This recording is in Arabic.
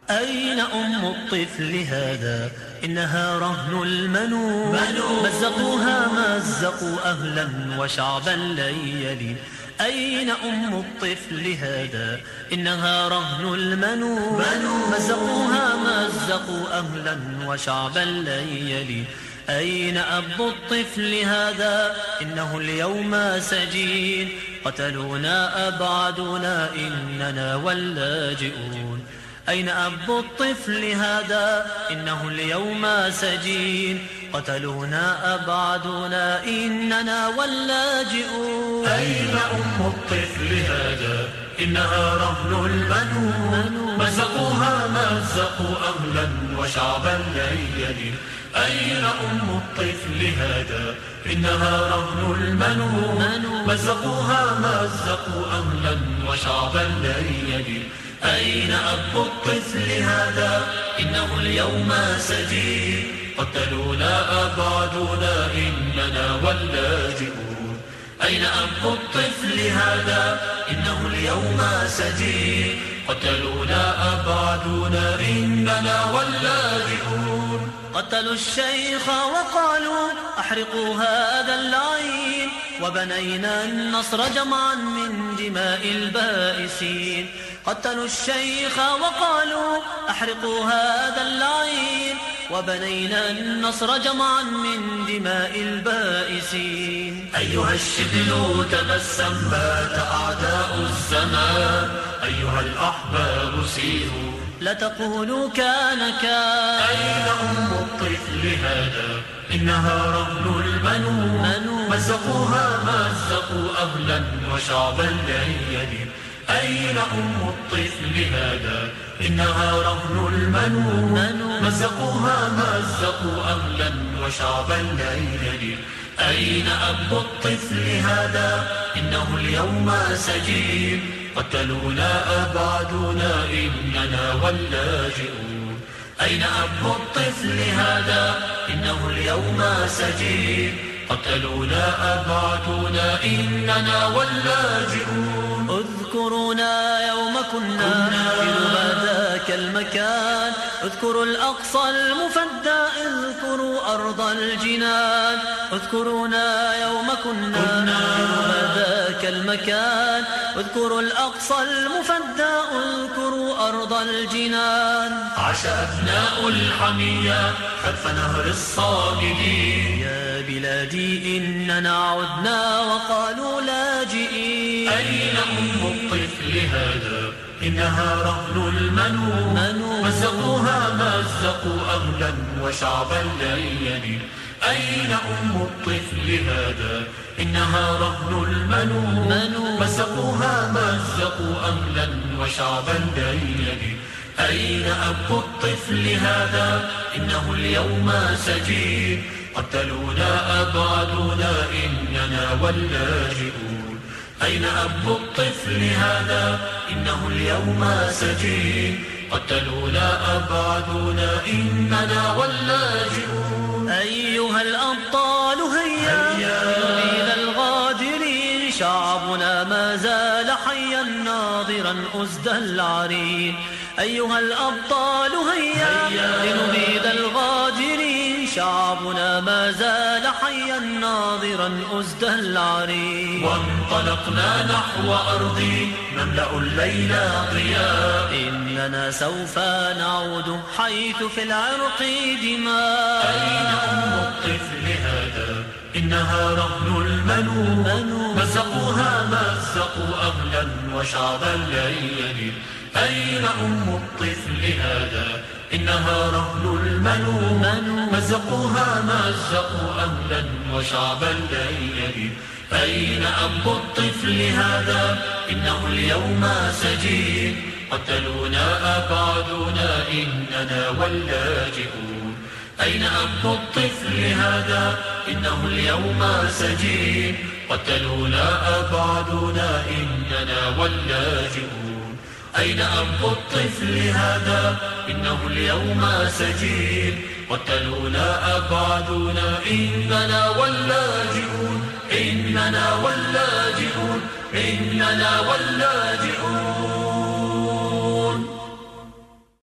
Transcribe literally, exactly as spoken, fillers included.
أين أم الطفل هذا؟ إنها رهن المنون، مزقوها مزقوا أهلا وشعبا ليلي. أين أم الطفل هذا؟ إنها رهن المنون، مزقوها مزقوا أهلا وشعبا ليلي. أين أب الطفل هذا؟ إنه اليوم سجين، قتلونا أبعدونا إننا واللاجئون. أين أب الطفل هذا؟ إنه اليوم سجين، قتلونا أبعدونا إننا واللاجئون. أين أم الطفل هذا؟ إنها رهن المنون، مزقوها مزقوا أهلا وشعبا ليلي. أين أم الطفل هذا؟ إنها رهن المنون، مزقوها مزقوا أهلا وشعبا ليلي. أين أب الطفل هذا؟ إنه اليوم سجين، قتلونا أبعدونا إننا واللاجئون. أين أب الطفل هذا؟ إنه اليوم سجين، قتلونا أبعدونا إننا واللاجئون. قتلوا الشيخ وقالوا أحرقوا هذا اللعين، وبنينا النصر جمعا من دماء البائسين. قتلوا الشيخ وقالوا أحرقوا هذا اللعين، وبنينا النصر جمعا من دماء البائسين. أيها الشبل تبسم، بات أعداء الزمان. أيها الأحباب سيروا، لا تقولوا كان كان. أين أم الطفل هذا؟ إنها رهن المنون، مزقوها مزقوا أهلا وشعبا ليلي. أين أم الطفل هذا؟ إنها رهن المنون، مزقوها مزقوا أهلا وشعبا ليلي. أين أب الطفل هذا؟ إنه اليوم سجين، قتلونا أبعدونا إننا واللاجئون. أين أب الطفل هذا؟ إنه اليوم سجين، قتلونا أبعدونا إننا واللاجئون. اذكرونا يوم كنا في ذاك المكان، اذكروا الأقصى المفدى، اذكروا أرض الجنان. اذكرونا يوم كنا في ذاك المكان، اذكروا الأقصى المفدى، اذكروا أرض الجنان. عاش أبناء الحمية خلف نهر الصامدين. يا بلادي إننا عدنا وقالوا لاجئين. أين أم الطفل هذا؟ إنها رهن المنون، مزقوها مزقوا أهلا وشعبا ليلي. أين أم الطفل هذا؟ إنها رهن المنون، مزقوها مزقوا أهلا وشعبا ليلي. أين أب الطفل هذا؟ إنه اليوم سجين، قتلونا أبعدونا إننا واللاجئون. أين أب الطفل هذا؟ إنه اليوم سجين، قتلونا أبعدونا إننا واللاجئون. أيها الأبطال هيا إلى الغادرين، شعبنا ما زال حيا ناظرا أسد العرين. أيها الأبطال هيا لنبيد الغادرين، شعبنا ما زال حيا ناظرا أسد العرين. وانطلقنا نحو أرض نملأ الليل ضياء، إننا سوف نعود حيث في العرق دماء. أين أم الطفل هذا؟ إنها رهن المنون، مزقوها مزقوا أهلا وشعبا ليلي. أين أم الطفل هذا؟ إنها رهن المنون، مزقوها مزقوا أهلا وشعبا ليلي. أين أب الطفل هذا؟ إنه اليوم سجين، قتلونا أبعدونا إننا واللاجئون. أين أب الطفل هذا؟ إنه اليوم سجين، قتلونا أبعدونا إننا واللاجئون. أين أب الطفل هذا؟ إنه اليوم سجين، قتلونا أبعدونا إننا واللاجئون. إننا واللاجئون، إننا واللاجئون.